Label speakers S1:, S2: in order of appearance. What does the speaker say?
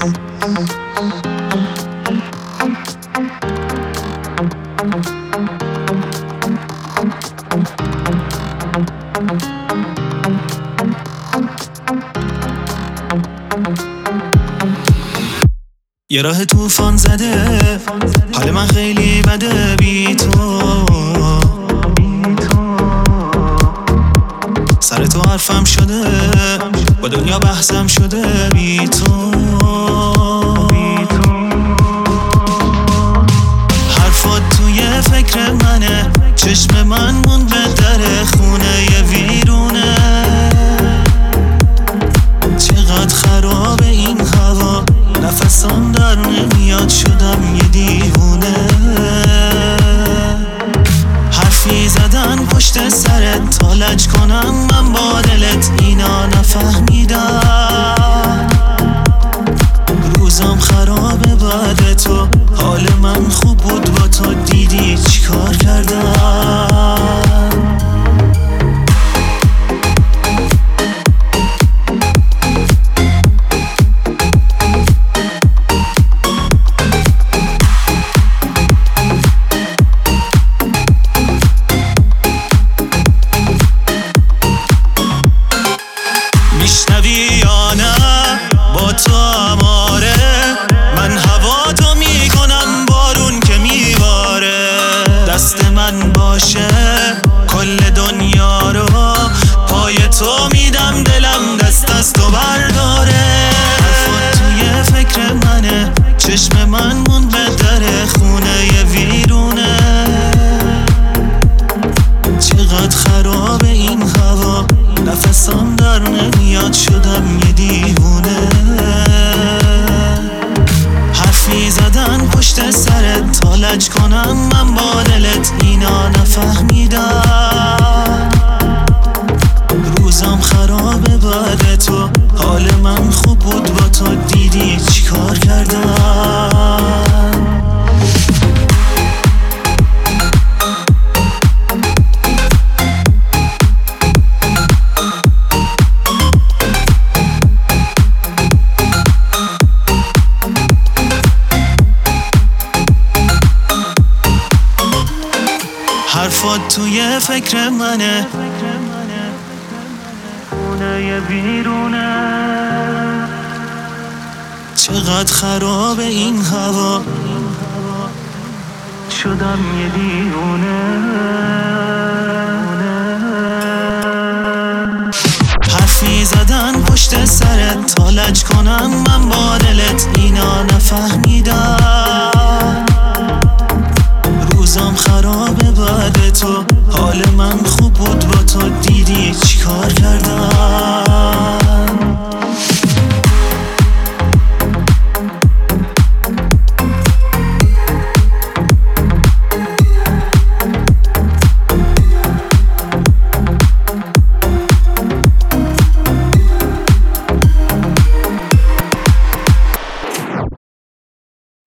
S1: یه راه طوفان زده، حال من خیلی بده بی تو. سر تو حرفم شده، با دنیا بحثم شده بی تو. حرفات توی فکر منه، چشم من موند به در خونه یه ویرونه. چقدر خرابه این هوا، نفسم در نمیاد، شدم یه دیوونه. حرفی زدن پشت سرت تا لج کنم من با دلت، اینا نفهمیدم. روزم خرابه بعد تو، حال من خوب بود با تو، دیدی چیکار کردم. میشنوی یا نه با تو اماره، من هوا تو میکنم بارون که میباره. دست من باشه کل دنیا رو، پای تو میدم دلم دست از تو برداره. حرفات توی فکر منه، چشم من موند به در خونه یه ویرونه. چقدر خرابه این هوا، نفسم در نمیاد، شدم یه دیوونه. حرفی زدن پشت سرت تا لج کنم من با دلت، اینا نفهمیدم. روزم خرابه بعد تو، حال من خوب بود با تو، دیدی چیکار کردم. حرفات توی فکر منه، خونه یه بیرونه. چقدر خرابه این هوا، شدم یه دیوونه. حرفی زدن پشت سرت تا لج کنم من با دلت، اینا نفهمیدم.